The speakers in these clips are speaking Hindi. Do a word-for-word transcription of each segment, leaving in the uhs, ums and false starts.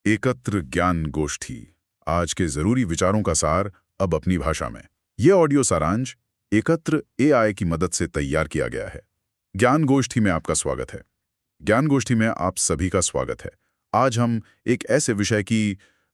एकत्र ज्ञान गोष्ठी, आज के जरूरी विचारों का सार अब अपनी भाषा में। यह ऑडियो सारांश एकत्र एआई की मदद से तैयार किया गया है। ज्ञान गोष्ठी में आपका स्वागत है। ज्ञान गोष्ठी में आप सभी का स्वागत है। आज हम एक ऐसे विषय की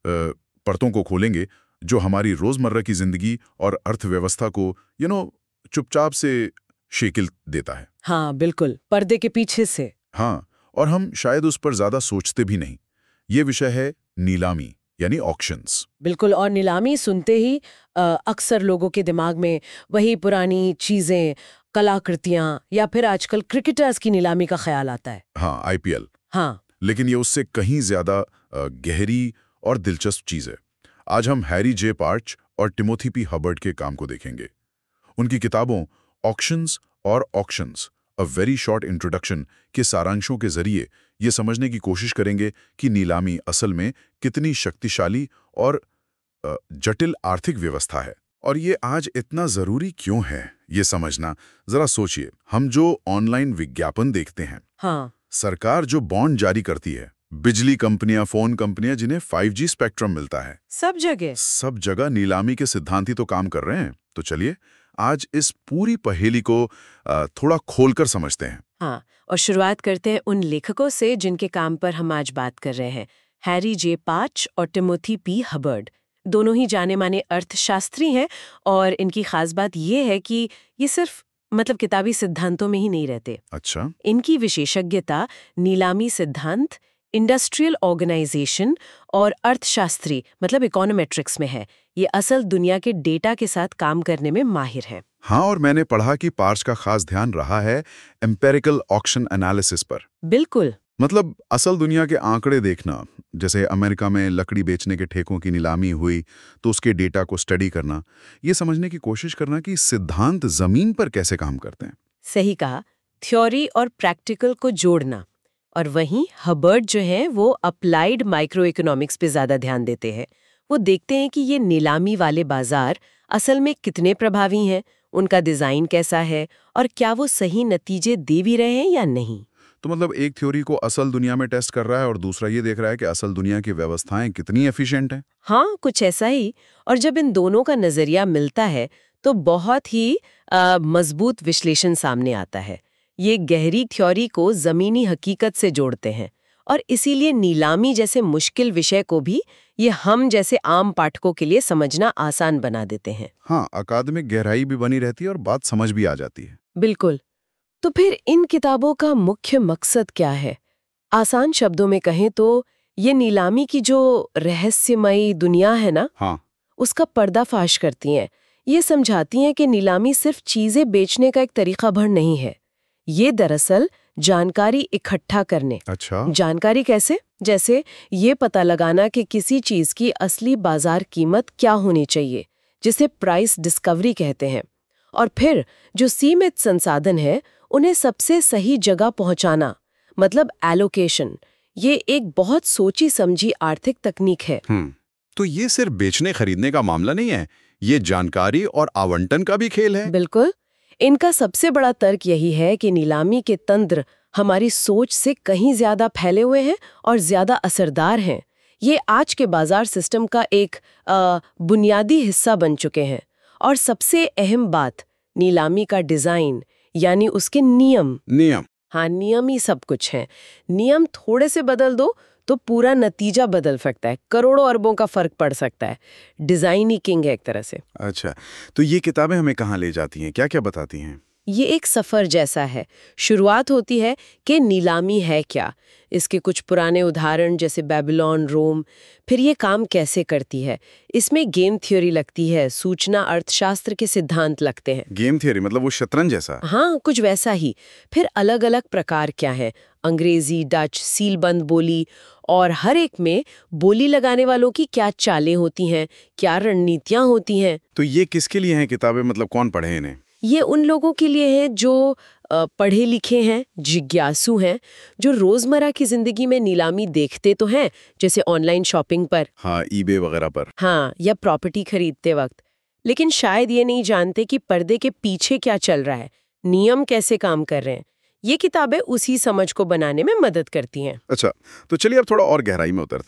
परतों को खोलेंगे जो हमारी रोजमर्रा की जिंदगी और अर्थव्यवस्था को यू नो चुपचाप से शेकिल देता है। हाँ बिल्कुल, पर्दे के पीछे से। हाँ, और हम शायद उस पर ज्यादा सोचते भी नहीं। ये विषय है नीलामी यानी ऑक्शंस। बिल्कुल, और नीलामी सुनते ही अ, अक्सर लोगों के दिमाग में वही पुरानी चीजें, कलाकृतियां या फिर आजकल क्रिकेटर्स की नीलामी का ख्याल आता है। हाँ, आईपीएल। हाँ, लेकिन ये उससे कहीं ज्यादा गहरी और दिलचस्प चीज है। आज हम हैरी जे पार्च और टिमोथी पी हबर्ड के काम को देखेंगे। उनकी किताबों ऑक्शंस और auctions a very short introduction के सारांशों के जरिए ये समझने की कोशिश करेंगे कि नीलामी असल में कितनी शक्तिशाली और जटिल आर्थिक व्यवस्था है। और ये आज इतना जरूरी क्यों है ये समझना। जरा सोचिए, हम जो ऑनलाइन विज्ञापन देखते हैं, हाँ, सरकार जो बॉन्ड जारी करती है, बिजली कंपनियां, फोन कंपनियां जिन्हें फाइव जी स्पेक्ट्रम मिलता है, सब जगह सब जगह नीलामी के सिद्धांत ही तो काम कर रहे हैं। तो चलिए आज इस पूरी पहेली को थोड़ा खोलकर समझते हैं। हाँ, और शुरुआत करते हैं उन लेखकों से जिनके काम पर हम आज बात कर रहे हैं, हैरी जे पार्च और टिमोथी पी हबर्ड। दोनों ही जाने माने अर्थशास्त्री हैं और इनकी खास बात ये है कि ये सिर्फ मतलब किताबी सिद्धांतों में ही नहीं रहते। अच्छा। इनकी विशेषज्ञता नीलामी सिद्धांत, इंडस्ट्रियल ऑर्गेनाइजेशन और अर्थशास्त्री मतलब इकोनोमेट्रिक्स में है। ये असल दुनिया के डेटा के साथ काम करने में माहिर है। हाँ, और मैंने पढ़ा कि पार्च का खास ध्यान रहा है एम्पेरिकल ऑक्शन एनालिसिस पर। बिल्कुल, मतलब असल दुनिया के आंकड़े देखना। जैसे अमेरिका में लकड़ी बेचने के ठेकों की नीलामी हुई तो उसके डेटा को स्टडी करना, ये समझने की कोशिश करना कि सिद्धांत जमीन पर कैसे काम करते हैं। सही कहा, थ्योरी और प्रैक्टिकल को जोड़ना। और वहीं हबर्ड जो है वो अप्लाइड माइक्रो इकोनॉमिक्स पे ज्यादा ध्यान देते हैं। वो देखते हैं कि ये नीलामी वाले बाजार असल में कितने प्रभावी हैं, उनका डिजाइन कैसा है और क्या वो सही नतीजे दे भी रहे हैं या नहीं। तो मतलब एक थ्योरी को असल दुनिया में टेस्ट कर रहा है और दूसरा ये देख रहा है कि असल दुनिया की व्यवस्थाएं कितनी एफिशिएंट हैं। हाँ, कुछ ऐसा ही। और जब इन दोनों का नजरिया मिलता है तो बहुत ही मजबूत विश्लेषण सामने आता है। ये गहरी थ्योरी को जमीनी हकीकत से जोड़ते हैं और इसीलिए नीलामी जैसे मुश्किल विषय को भी ये हम जैसे आम पाठकों के लिए समझना आसान बना देते हैं। हाँ, अकादमिक गहराई भी बनी रहती है और बात समझ भी आ जाती है। बिल्कुल। तो फिर इन किताबों का मुख्य मकसद क्या है? आसान शब्दों में कहें तो ये नीलामी की जो रहस्यमयी दुनिया है ना, हाँ, उसका पर्दाफाश करती हैं। ये समझाती हैं कि नीलामी सिर्फ चीजें बेचने का एक तरीका भर नहीं है। ये दरअसल जानकारी इकट्ठा करने। अच्छा। जानकारी कैसे? जैसे ये पता लगाना कि किसी चीज की असली बाजार कीमत क्या होनी चाहिए, जिसे प्राइस डिस्कवरी कहते हैं। और फिर जो सीमित संसाधन है उन्हें सबसे सही जगह पहुंचाना, मतलब एलोकेशन। ये एक बहुत सोची समझी आर्थिक तकनीक है। हम्म तो ये सिर्फ बेचने खरीदने का मामला नहीं है, ये जानकारी और आवंटन का भी खेल है। बिल्कुल। इनका सबसे बड़ा तर्क यही है कि नीलामी के तंत्र हमारी सोच से कहीं ज्यादा फैले हुए हैं और ज्यादा असरदार हैं। ये आज के बाजार सिस्टम का एक आ, बुनियादी हिस्सा बन चुके हैं। और सबसे अहम बात, नीलामी का डिजाइन यानी उसके नियम। नियम हाँ, नियम ही सब कुछ है। नियम थोड़े से बदल दो तो पूरा नतीजा बदल सकता है, करोड़ों अरबों का फर्क पड़ सकता है। डिजाइन ही किंग है एक तरह से। अच्छा, तो ये किताबें हमें कहाँ ले जाती हैं, क्या क्या बताती हैं? ये एक सफर जैसा है। शुरुआत होती है कि नीलामी है क्या, इसके कुछ पुराने उदाहरण जैसे बेबीलोन, रोम, फिर ये काम कैसे करती है। इसमें गेम थ्योरी लगती है, सूचना अर्थशास्त्र के सिद्धांत लगते हैं। गेम थ्योरी मतलब वो शतरंज जैसा? हाँ, कुछ वैसा ही। फिर अलग अलग प्रकार क्या है, अंग्रेजी, डच, सीलबंद बोली, और हर एक में बोली लगाने वालों की क्या चालें होती हैं, क्या रणनीतियां होती हैं। तो ये किसके लिए हैं किताबें, मतलब कौन पढ़े इन्हें? ये उन लोगों के लिए है जो पढ़े लिखे हैं, जिज्ञासु हैं, जो रोजमर्रा की जिंदगी में नीलामी देखते तो हैं, जैसे ऑनलाइन शॉपिंग पर, हाँ, ईबे वगैरह पर, हाँ, या प्रॉपर्टी खरीदते वक्त, लेकिन शायद ये नहीं जानते कि पर्दे के पीछे क्या चल रहा है, नियम कैसे काम कर रहे हैं। ये किताबें उसी समझ को बनाने में मदद करती हैं। अच्छा, तो चलिए अब थोड़ा और गहराई में उतरते हैं।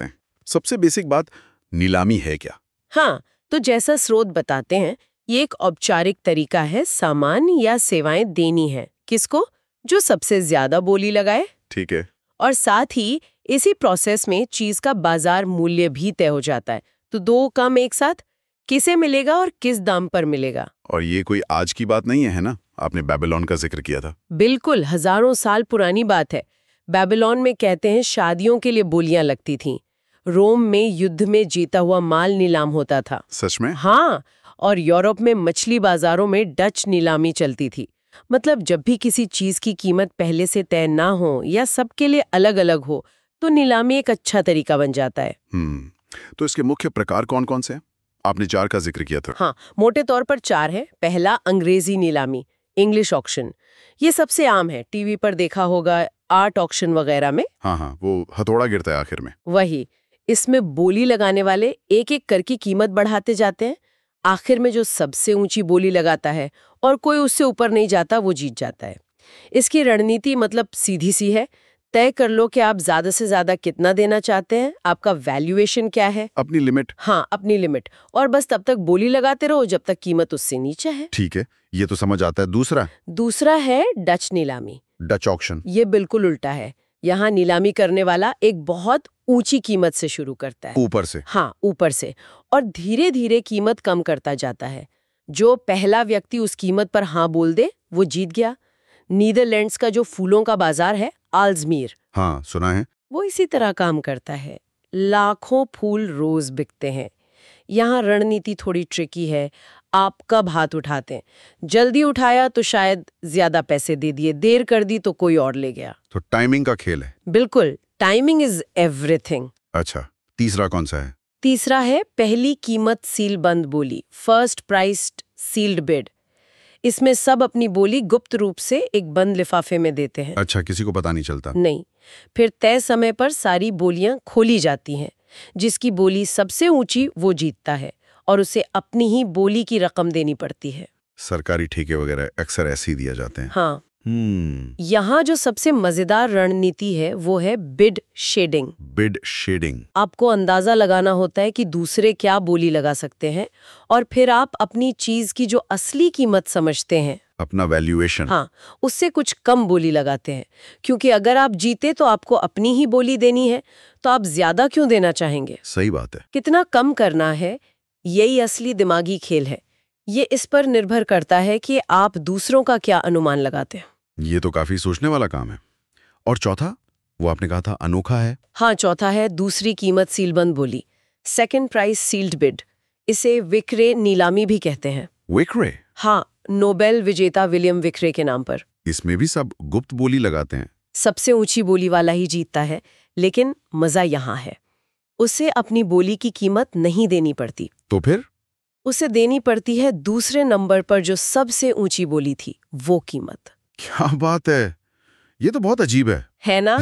सबसे बेसिक बात, नीलामी है क्या? हाँ, तो जैसा स्रोत बताते हैं, ये एक औपचारिक तरीका है सामान या सेवाएं देनी है। किसको? जो सबसे ज्यादा बोली लगाए। ठीक है। और साथ ही इसी प्रोसेस में चीज का बाजार मूल्य भी तय हो जाता है। तो दो काम एक साथ, किसे मिलेगा और किस दाम पर मिलेगा। और ये कोई आज की बात नहीं है, है ना? आपने बेबीलोन का जिक्र किया था। बिल्कुल, हजारों साल पुरानी बात है। बेबीलोन में कहते हैं शादियों के लिए बोलियां लगती थीं। रोम में युद्ध में जीता हुआ माल नीलाम होता था। सच में? हाँ, और यूरोप में मछली बाजारों में डच नीलामी चलती थी। मतलब जब भी किसी चीज की कीमत पहले से तय ना हो या सबके लिए अलग-अलग हो, तो नीलामी एक अच्छा तरीका बन जाता है। हम्म तो इसके मुख्य प्रकार कौन कौन से हैं? आपने चार का जिक्र किया था। हाँ, मोटे तौर पर चार है। पहला, अंग्रेजी नीलामी, इंग्लिश ऑक्शन। ये सबसे आम है, टीवी पर देखा होगा, आर्ट ऑक्शन वगैरह में। हाँ हाँ, वो हथौड़ा गिरता है आखिर में। वही, इसमें बोली लगाने वाले एक एक करके कीमत बढ़ाते जाते हैं। आखिर में जो सबसे ऊंची बोली लगाता है और कोई उससे ऊपर नहीं जाता, वो जीत जाता है। इसकी रणनीति मतलब सीधी सी है, तय कर लो कि आप ज्यादा से ज्यादा कितना देना चाहते हैं, आपका वैल्यूएशन क्या है। अपनी लिमिट। हाँ, अपनी लिमिट, और बस तब तक बोली लगाते रहो जब तक कीमत उससे नीचे है। ठीक है, ये तो समझ आता है। दूसरा? दूसरा है डच नीलामी। Dutch auction. ये बिल्कुल उल्टा है। यहाँ नीलामी करने वाला एक बहुत ऊंची कीमत से शुरू करता है। ऊपर से? हाँ, ऊपर से, और धीरे धीरे कीमत कम करता जाता है। जो पहला व्यक्ति उस कीमत पर हाँ बोल दे, वो जीत गया। नीदरलैंड्स का जो फूलों का बाजार है, आल्जमीर, हाँ, सुना है। वो इसी तरह काम करता है। लाखों फूल रोज बिकते हैं। यहाँ रणनीति थोड़ी ट्रिकी है। आप कब हाथ उठाते हैं? जल्दी उठाया तो शायद ज्यादा पैसे दे दिए, देर कर दी तो कोई और ले गया। तो टाइमिंग का खेल है। बिल्कुल, टाइमिंग इज एवरीथिंग। अच्छा, तीसरा कौन सा है? तीसरा है पहली कीमत सील बंद बोली, फर्स्ट प्राइस्ड सील्ड बिड। इसमें सब अपनी बोली गुप्त रूप से एक बंद लिफाफे में देते हैं। अच्छा, किसी को पता नहीं चलता? नहीं, फिर तय समय पर सारी बोलियां खोली जाती हैं। जिसकी बोली सबसे ऊंची वो जीतता है, और उसे अपनी ही बोली की रकम देनी पड़ती है। सरकारी ठेके वगैरह अक्सर ऐसे ही दिया जाते हैं। हाँ, हम्म यहाँ जो सबसे मजेदार रणनीति है वो है बिड शेडिंग। Bid shading. आपको अंदाजा लगाना होता है कि दूसरे क्या बोली लगा सकते हैं, और फिर आप अपनी चीज की जो असली कीमत समझते हैं, अपना वैल्यूएशन, हाँ, उससे कुछ कम बोली लगाते हैं। क्योंकि अगर आप जीते तो आपको अपनी ही बोली देनी है, तो आप ज्यादा क्यों देना चाहेंगे? सही बात है। कितना कम करना है, यही असली दिमागी खेल है। ये इस पर निर्भर करता है कि आप दूसरों का क्या अनुमान लगाते हैं। ये तो काफी सोचने वाला काम है। और चौथा? वो आपने कहा था अनोखा है। हाँ, चौथा है दूसरी कीमत सीलबंद बोली, सेकंड प्राइस सील्ड बिड। इसे विक्रे नीलामी भी कहते हैं। विक्रे? हाँ, नोबेल विजेता विलियम विक्रे के नाम पर। इसमें भी सब गुप्त बोली लगाते हैं। सबसे ऊंची बोली वाला ही जीतता है, लेकिन मजा यहाँ है, उसे अपनी बोली की कीमत नहीं देनी पड़ती। तो फिर? उसे देनी पड़ती है दूसरे नंबर पर जो सबसे ऊंची बोली थी, वो कीमत। क्या बात है, ये तो बहुत अजीब है। है ना?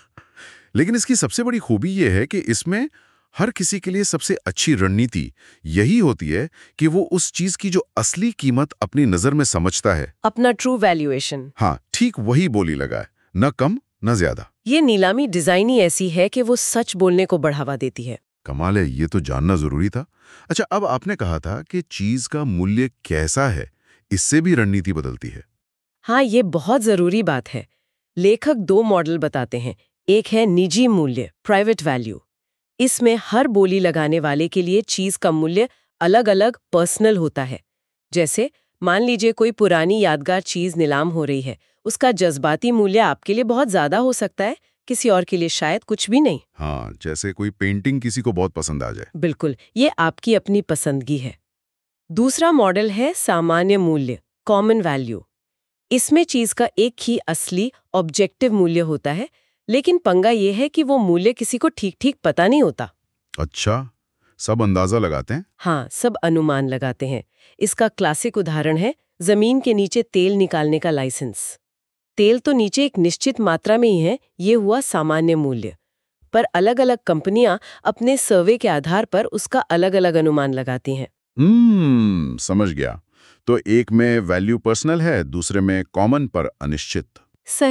लेकिन इसकी सबसे बड़ी खूबी ये है कि इसमें हर किसी के लिए सबसे अच्छी रणनीति यही होती है कि वो उस चीज की जो असली कीमत अपनी नजर में समझता है, अपना ट्रू वैल्यूएशन। हाँ, ठीक वही बोली लगाए, न कम न ज्यादा। ये नीलामी डिजाइन ही ऐसी है कि वो सच बोलने को बढ़ावा देती है। कमाल है, ये तो जानना जरूरी था। अच्छा, अब आपने कहा था कि चीज का मूल्य कैसा है, इससे भी रणनीति बदलती है। हाँ, ये बहुत जरूरी बात है। लेखक दो मॉडल बताते हैं। एक है निजी मूल्य, प्राइवेट वैल्यू। इसमें हर बोली लगाने वाले के लिए चीज का मूल्य अलग अलग पर्सनल होता है। जैसे मान लीजिए कोई पुरानी यादगार चीज नीलाम हो रही है, उसका जज्बाती मूल्य आपके लिए बहुत ज्यादा हो सकता है, किसी और के लिए शायद कुछ भी नहीं। हाँ, जैसे कोई पेंटिंग किसी को बहुत पसंद आ जाए। बिल्कुल, ये आपकी अपनी पसंदगी है। दूसरा मॉडल है सामान्य मूल्य, कॉमन वैल्यू। इसमें चीज का एक ही असली ऑब्जेक्टिव मूल्य होता है, लेकिन पंगा ये है कि वो मूल्य किसी को ठीक ठीक पता नहीं होता। अच्छा, सब अंदाजा लगाते हैं? हाँ, सब अनुमान लगाते हैं। इसका क्लासिक उदाहरण है जमीन के नीचे तेल निकालने का लाइसेंस। तेल तो नीचे एक निश्चित मात्रा में ही है, ये हुआ सामान्य मूल्य। पर अलग अलग कंपनियां अपने सर्वे के आधार पर उसका अलग अलग अनुमान लगाती हैं। हम्म समझ गया। तो एक में वैल्यू पर्सनल है, दूसरे में कॉमन पर अनिश्चित। सही।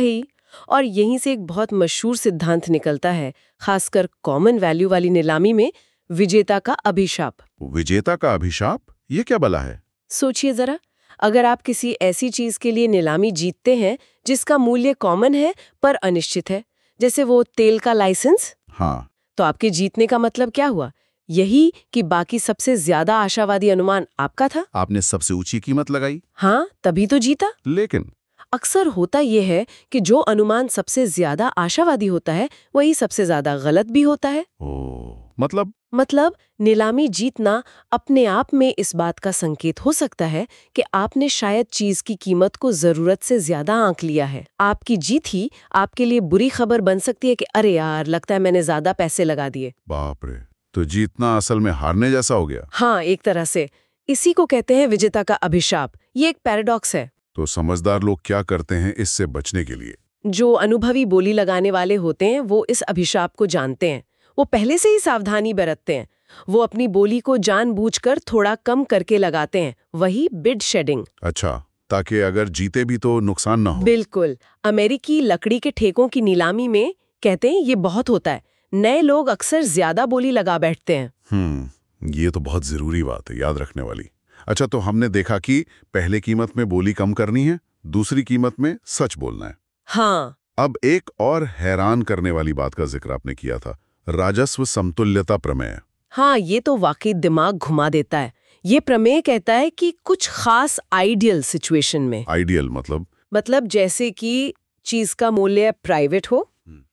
और यहीं से एक बहुत मशहूर सिद्धांत निकलता है, खासकर कॉमन वैल्यू वाली नीलामी में, विजेता का अभिशाप। विजेता का अभिशाप, ये क्या बला है? सोचिए जरा, अगर आप किसी ऐसी चीज के लिए नीलामी जीतते हैं जिसका मूल्य कॉमन है पर अनिश्चित है, जैसे वो तेल का लाइसेंस, हाँ, तो आपके जीतने का मतलब क्या हुआ? यही कि बाकी सबसे ज्यादा आशावादी अनुमान आपका था। आपने सबसे ऊंची कीमत लगाई, हाँ, तभी तो जीता। लेकिन अक्सर होता यह है कि जो अनुमान सबसे ज्यादा आशावादी होता है वही सबसे ज्यादा गलत भी होता है। ओ, मतलब मतलब नीलामी जीतना अपने आप में इस बात का संकेत हो सकता है कि आपने शायद चीज की कीमत को जरूरत से ज्यादा आंक लिया है। आपकी जीत ही आपके लिए बुरी खबर बन सकती है कि अरे यार, लगता है मैंने ज्यादा पैसे लगा दिए। बाप रे, तो जीतना असल में हारने जैसा हो गया। हाँ, एक तरह से इसी को कहते हैं विजेता का अभिशाप। ये एक पैराडॉक्स है। तो समझदार लोग क्या करते हैं इससे बचने के लिए? जो अनुभवी बोली लगाने वाले होते हैं वो इस अभिशाप को जानते हैं। वो पहले से ही सावधानी बरतते हैं। वो अपनी बोली को जानबूझकर थोड़ा कम करके लगाते हैं, वही बिड शेडिंग। अच्छा, ताकि अगर जीते भी तो नुकसान ना हो। बिल्कुल। अमेरिकी लकड़ी के ठेकों की नीलामी में कहते हैं ये बहुत होता है। नए लोग अक्सर ज्यादा बोली लगा बैठते हैं। हम्म, ये तो बहुत जरूरी बात है, याद रखने वाली। अच्छा, तो हमने देखा कि पहले कीमत में बोली कम करनी है, दूसरी कीमत में सच बोलना है। हाँ, अब एक और हैरान करने वाली बात का जिक्र आपने किया था, राजस्व समतुल्यता प्रमेय। हाँ, ये तो वाकई दिमाग घुमा देता है। ये प्रमेय कहता है कि कुछ खास आइडियल सिचुएशन में, आइडियल मतलब? मतलब जैसे कि चीज का मूल्य प्राइवेट हो,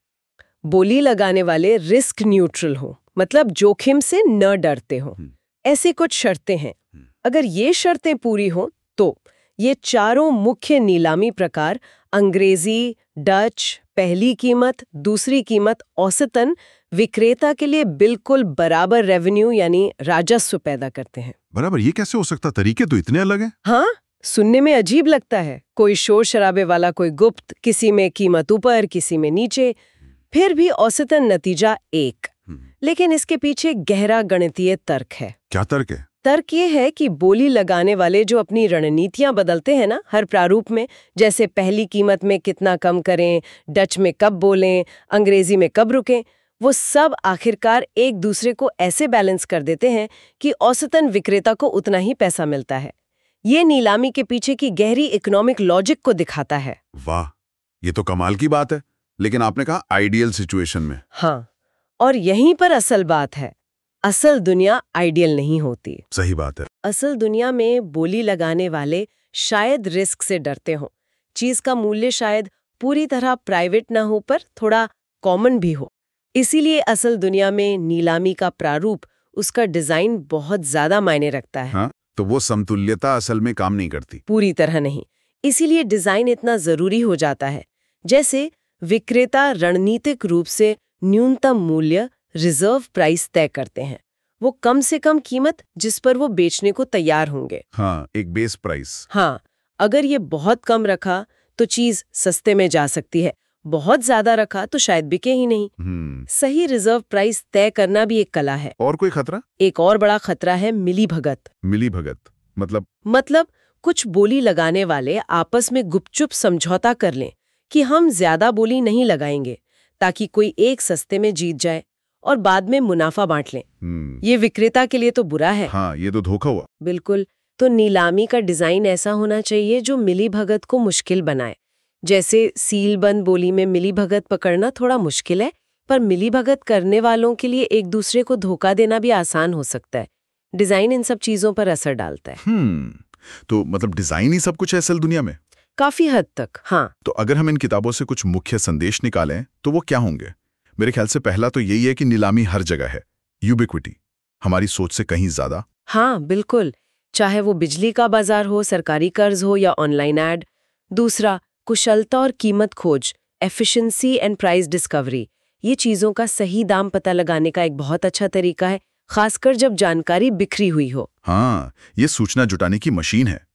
बोली लगाने वाले रिस्क न्यूट्रल हो, मतलब जोखिम से न डरते हो, ऐसे कुछ शर्तें हैं। अगर ये शर्तें पूरी हों तो ये चारों मुख्य नीलामी प्रकार, अंग्रेजी, डच, पहली कीमत, दूसरी कीमत, औसतन, विक्रेता के लिए बिल्कुल बराबर रेवेन्यू यानी राजस्व पैदा करते हैं। बराबर, ये कैसे हो सकता? तरीके तो इतने अलग हैं। हाँ, सुनने में अजीब लगता है। कोई शोर शराबे वाला, कोई गुप्त, किसी में कीमत ऊपर, किसी में नीचे, फिर भी औसतन नतीजा एक। लेकिन इसके पीछे गहरा गणितीय तर्क है। क्या तर्क है? तर्क ये है कि बोली लगाने वाले जो अपनी रणनीतियां बदलते हैं ना हर प्रारूप में, जैसे पहली कीमत में कितना कम करें, डच में कब बोलें, अंग्रेजी में कब रुकें, वो सब आखिरकार एक दूसरे को ऐसे बैलेंस कर देते हैं कि औसतन विक्रेता को उतना ही पैसा मिलता है। ये नीलामी के पीछे की गहरी इकोनॉमिक लॉजिक को दिखाता है। वाह, ये तो कमाल की बात है। लेकिन आपने कहा आइडियल सिचुएशन में। हाँ, और यहीं पर असल बात है। असल दुनिया आइडियल नहीं होती। सही बात है। असल दुनिया में बोली लगाने वाले शायद रिस्क से डरते हों, चीज का मूल्य शायद पूरी तरह प्राइवेट ना हो पर थोड़ा कॉमन भी हो। इसीलिए असल दुनिया में नीलामी का प्रारूप, उसका डिजाइन बहुत ज्यादा मायने रखता है। हाँ, तो वो समतुल्यता असल में काम नहीं करती। पूरी तरह नहीं। इसीलिए डिजाइन इतना जरूरी हो जाता है। जैसे विक्रेता रणनीतिक रूप से न्यूनतम मूल्य, रिजर्व प्राइस तय करते हैं, वो कम से कम कीमत जिस पर वो बेचने को तैयार होंगे। हाँ, एक बेस प्राइस। हाँ, अगर ये बहुत कम रखा तो चीज सस्ते में जा सकती है, बहुत ज्यादा रखा तो शायद बिके ही नहीं। हम्म, सही रिजर्व प्राइस तय करना भी एक कला है। और कोई खतरा? एक और बड़ा खतरा है मिली भगत। मिली भगत मतलब? मतलब कुछ बोली लगाने वाले आपस में गुपचुप समझौता कर लें कि हम ज्यादा बोली नहीं लगाएंगे ताकि कोई एक सस्ते में जीत जाए और बाद में मुनाफा बांट लें। हम्म, ये विक्रेता के लिए तो बुरा है। हाँ, ये तो धोखा हुआ। बिल्कुल। तो नीलामी का डिजाइन ऐसा होना चाहिए जो मिली भगत को मुश्किल बनाए। जैसे सील बंद बोली में मिली भगत पकड़ना थोड़ा मुश्किल है, पर मिली भगत करने वालों के लिए एक दूसरे को धोखा देना भी आसान हो सकता है। डिजाइन इन सब चीजों पर असर डालता है। हम्म, तो मतलब डिजाइन ही सब कुछ है असल दुनिया में? काफी हद तक, हाँ। तो अगर हम इन किताबों से कुछ मुख्य संदेश निकालें तो वो क्या होंगे? मेरे ख्याल से पहला तो यही है कि नीलामी हर जगह है, यूबिक्विटी, हमारी सोच से कहीं ज्यादा। हाँ, बिल्कुल। चाहे वो बिजली का बाजार हो, सरकारी कर्ज हो या ऑनलाइन ऐड। दूसरा, कुशलता और कीमत खोज, एफिशिएंसी एंड प्राइस डिस्कवरी। ये चीजों का सही दाम पता लगाने का एक बहुत अच्छा तरीका है, खासकर जब जानकारी बिखरी हुई हो। हाँ, ये सूचना जुटाने की मशीन है।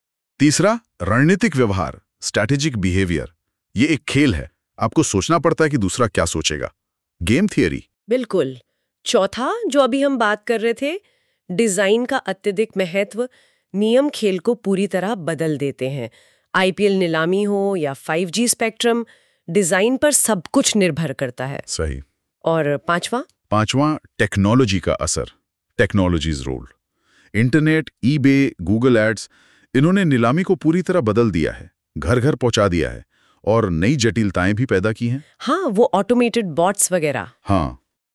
तीसरा, रणनीतिक व्यवहार, स्ट्रैटेजिक बिहेवियर। ये एक खेल है, आपको सोचना पड़ता है कि दूसरा क्या सोचेगा। Game theory. बिल्कुल। चौथा, जो अभी हम बात कर रहे थे, डिजाइन का अत्यधिक महत्व नियम खेल को पूरी तरह बदल देते हैं। आईपीएल नीलामी हो या फाइव जी स्पेक्ट्रम, डिजाइन पर सब कुछ निर्भर करता है। सही। और पांचवा पांचवा, टेक्नोलॉजी का असर, technology's role. Internet, eBay, Google ads, इन्होंने नीलामी को पूरी तरह बदल दिया है, घर घर पहुंचा दिया है और नई जटिलताएं भी पैदा की हैं। हाँ, वो ऑटोमेटेड बॉट्स वगैरह। हाँ,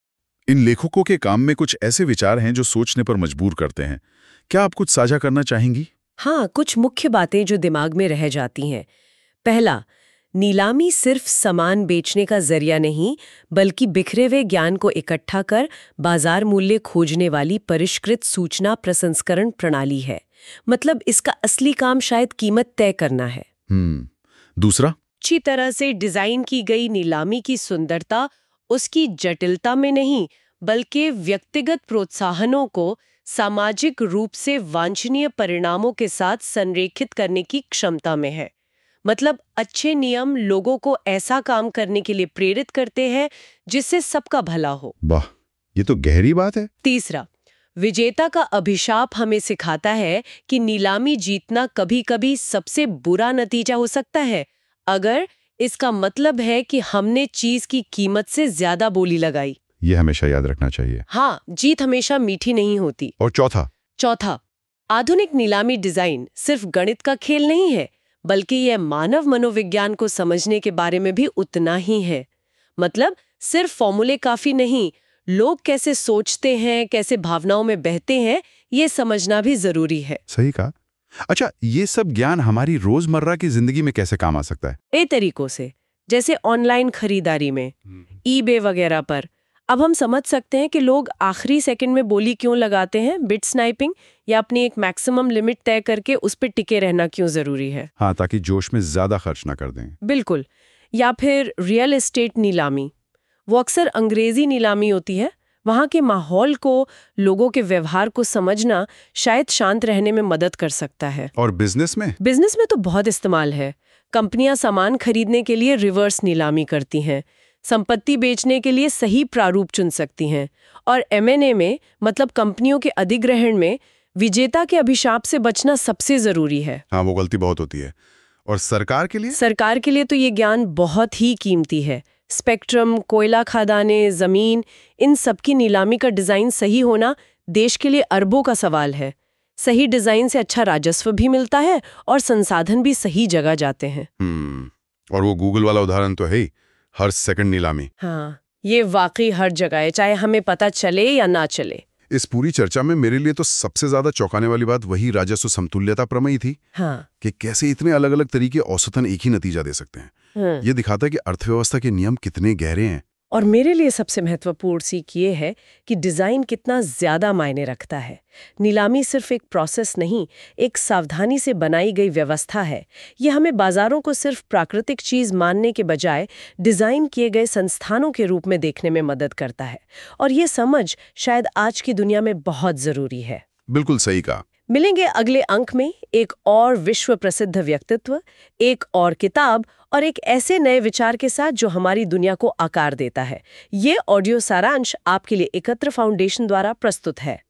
इन लेखकों के काम में कुछ ऐसे विचार हैं जो सोचने पर मजबूर करते हैं। क्या आप कुछ साझा करना चाहेंगी? हाँ, कुछ मुख्य बातें जो दिमाग में रह जाती हैं। पहला, नीलामी सिर्फ सामान बेचने का जरिया नहीं, बल्कि बिखरे हुए ज्ञान को इकट्ठा कर बाजार मूल्य खोजने वाली परिष्कृत सूचना प्रसंस्करण प्रणाली है। मतलब इसका असली काम शायद कीमत तय करना है। हम्म दूसरा, अच्छी तरह से डिजाइन की गई नीलामी की सुंदरता उसकी जटिलता में नहीं, बल्कि व्यक्तिगत प्रोत्साहनों को सामाजिक रूप से वांछनीय परिणामों के साथ संरेखित करने की क्षमता में है। मतलब अच्छे नियम लोगों को ऐसा काम करने के लिए प्रेरित करते हैं जिससे सबका भला हो। वाह, ये तो गहरी बात है। तीसरा, विजेता का अभिशाप हमें सिखाता है कि नीलामी जीतना कभी-कभी सबसे बुरा नतीजा हो सकता है, अगर इसका मतलब है कि हमने चीज की कीमत से ज्यादा बोली लगाई। ये हमेशा याद रखना चाहिए। हाँ, जीत हमेशा मीठी नहीं होती। और चौथा चौथा, आधुनिक नीलामी डिजाइन सिर्फ गणित का खेल नहीं है, बल्कि यह मानव मनोविज्ञान को समझने के बारे में भी उतना ही है। मतलब सिर्फ फॉर्मूले काफी नहीं, लोग कैसे सोचते हैं, कैसे भावनाओं में बहते हैं, ये समझना भी जरूरी है। सही कहा। अच्छा, ये सब ज्ञान हमारी रोजमर्रा की जिंदगी में कैसे काम आ सकता है? ए तरीकों से, जैसे ऑनलाइन खरीदारी में, ईबे वगैरह पर। अब हम समझ सकते हैं कि लोग आखिरी सेकंड में बोली क्यों लगाते हैं, बिट स्नाइपिंग, या अपनी एक मैक्सिमम लिमिट तय करके उस पर टिके रहना क्यों जरूरी है। हाँ, ताकि जोश में ज्यादा खर्च ना कर दें। बिल्कुल। या फिर रियल एस्टेट नीलामी, वो अक्सर अंग्रेजी नीलामी होती है। वहाँ के माहौल को, लोगों के व्यवहार को समझना शायद शांत रहने में मदद कर सकता है। और बिजनेस में बिजनेस में तो बहुत इस्तेमाल है। कंपनियां सामान खरीदने के लिए रिवर्स नीलामी करती हैं, संपत्ति बेचने के लिए सही प्रारूप चुन सकती हैं, और एम एन ए में, मतलब कंपनियों के अधिग्रहण में, विजेता के अभिशाप से बचना सबसे जरूरी है। हाँ, वो गलती बहुत होती है। और सरकार के लिए सरकार के लिए तो ये ज्ञान बहुत ही कीमती है। स्पेक्ट्रम, कोयला खदानें, जमीन, इन सब की नीलामी का डिजाइन सही होना देश के लिए अरबों का सवाल है। सही डिजाइन से अच्छा राजस्व भी मिलता है और संसाधन भी सही जगह जाते हैं। हम्म और वो गूगल वाला उदाहरण तो है ही, हर सेकंड नीलामी। हाँ, ये वाकई हर जगह है, चाहे हमें पता चले या ना चले। इस पूरी चर्चा में मेरे लिए तो सबसे ज्यादा चौंकाने वाली बात वही राजस्व समतुल्यता प्रमेय थी। हाँ। कि कैसे इतने अलग अलग तरीके औसतन एक ही नतीजा दे सकते हैं। हाँ। ये दिखाता है कि अर्थव्यवस्था के नियम कितने गहरे हैं। और मेरे लिए सबसे महत्वपूर्ण सीख ये है कि डिजाइन कितना ज्यादा मायने रखता है। नीलामी सिर्फ एक प्रोसेस नहीं, एक सावधानी से बनाई गई व्यवस्था है। ये हमें बाजारों को सिर्फ प्राकृतिक चीज मानने के बजाय डिजाइन किए गए संस्थानों के रूप में देखने में मदद करता है। और ये समझ शायद आज की दुनिया में बहुत जरूरी है। बिल्कुल सही कहा। मिलेंगे अगले अंक में एक और विश्व प्रसिद्ध व्यक्तित्व, एक और किताब और एक ऐसे नए विचार के साथ जो हमारी दुनिया को आकार देता है। ये ऑडियो सारांश आपके लिए एकत्र फाउंडेशन द्वारा प्रस्तुत है।